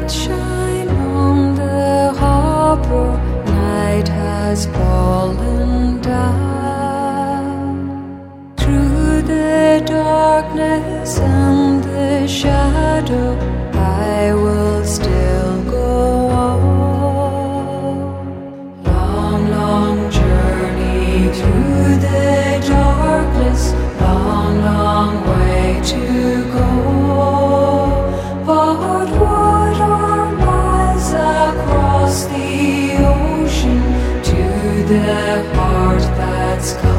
light shine on the harbor, night has fallen down. Through the darkness and the shadow, I will still go on. Long, long journey through the darkness, long, long way to go. But what are miles across the ocean to the heart that's